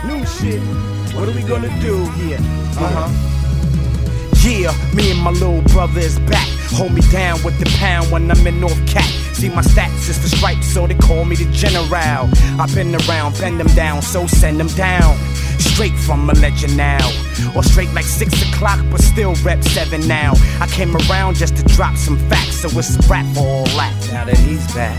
New shit. What are we gonna do here? Yeah, me and my little brother is back. Hold me down with the pound when I'm in North Cat. See my stats is the stripes, so they call me the general. I've been around, bend them down, so send them down. Straight from a legend now. Or straight like 6 o'clock, but still rep 7 now. I came around just to drop some facts, so it's a rap for all that. Now that he's back.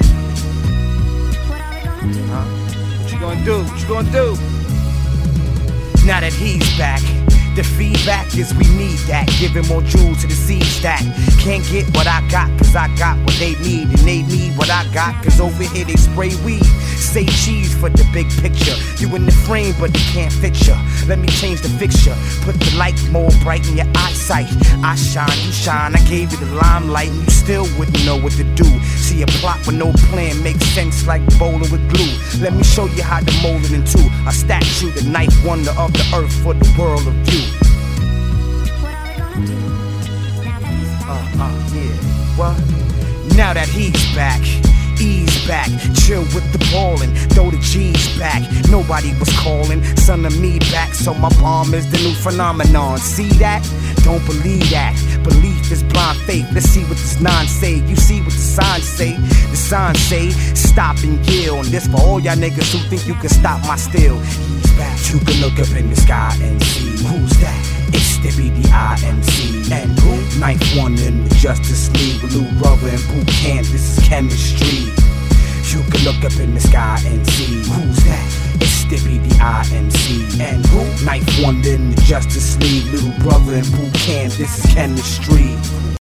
What you gonna do? What you gonna do? Now that he's back, the feedback is we need that. Giving more jewels to the seed stack. Can't get what I got, cause I got what they need. And they need what I got, cause over here they spray weed. Say cheese for the big picture. You in the frame, but they can't fit ya. Let me change the fixture. Put the light more bright in your eyesight. I shine, you shine. I gave you the limelight, and you still wouldn't know what to do. See a plot with no plan makes sense like bowling with glue. Let me show you how to mold it into a statue, the ninth wonder of the earth for the world of view. Yeah, what? Now that he's back, ease back, chill with the ballin', throw the G's back. Nobody was calling, son of me back, so my bomb is the new phenomenon. See that? Don't believe that. Belief is blind faith. Let's see what this nine say. You see what the signs say? The signs say, stop and yield. And this for all y'all niggas who think you can stop my still. He's back. You can look up in the sky and see who's that. It's Stippy the IMC and who? Ninth one in the Justice League with Lou Brother and Boot Camp. This is chemistry. You can look up in the sky and see who's that. It's Stippy the IMC and who? Ninth one in the Justice League, Little Brother and Boot Camp. This is chemistry.